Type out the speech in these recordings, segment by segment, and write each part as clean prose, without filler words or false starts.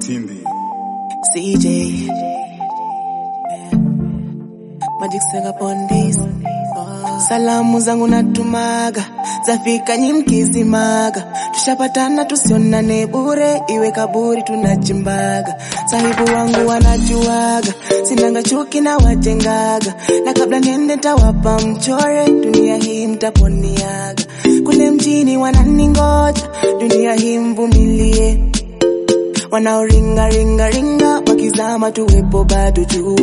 Tindi. CJ Magic Saga Pondis. Salamu zangu natumaga zafika nyimkizimaga, tushapatana tusionane bure, iwe kaburi tunachimbaga. Sahibu wangu wanajuaga sinanga chuki na wajengaga, na kabla niende tawapa mchore, dunia hii mtaponiaga. Kule mjini wananingoja, dunia hii mvumilie, wanaoringa ringa ringa wakizama tuwepo bado juu.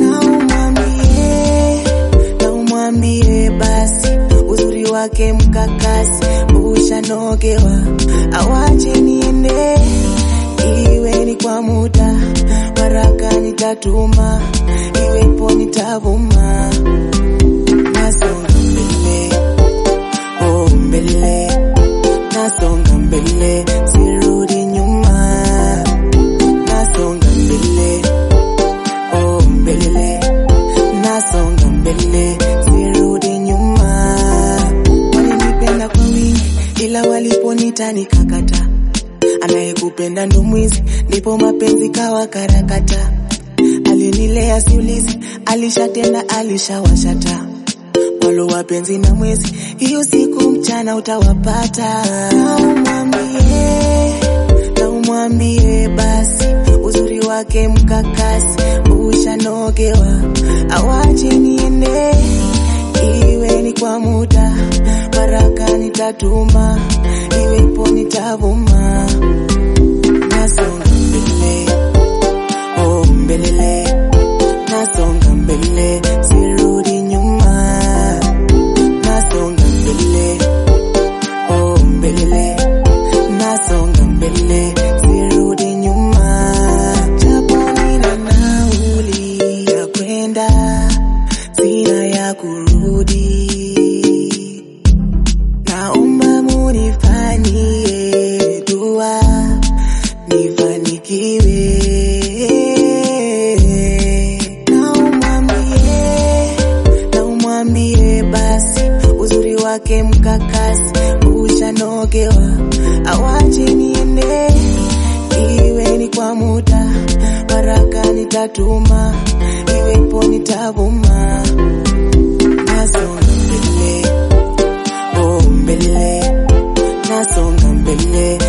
Na umwambie basi uzuri wake mkakasi ushanogewa, awache niende, iwe ni kwa muda, waraka nitatuma, iwepo nitavuma. Nasonga mbele, oh mbele, nasonga mbele, sirudi nyuma. Nasonga mbele, oh mbele, nasonga mbele, sirudi nyuma. Walinipenda kwa wingi, ila waliponita nikakata. Anayekupenda ndo mwizi, ndipo mapenzi kawa karakata. Alinilea siulizi, alishatenda alishawashata. Walo wapenzi na mwezi, hiyo siku mchana utawapata. Na umwambie basi uzuri wake mkakasi ushanogewa, awache niende, iwe ni kwa muda, baraka nitatuma, iwepo nitavuma. Nasonga mbele, oh mbele, nasonga mbele, sirudi nyuma. Nasonga mbele, oh mbele, nasonga mbele, sirudi nyuma. Japo nina nauli ya kwenda, sina ya kurudi, naomba munifanyie dua nifanikiwe. Na umwambie basi uzuri wake mkakasi ushanogewa, awache niende, iwe ni kwa muda, baraka nitatuma, iwepo nitavuma. Nasonga mbele, oh mbele, nasonga mbele,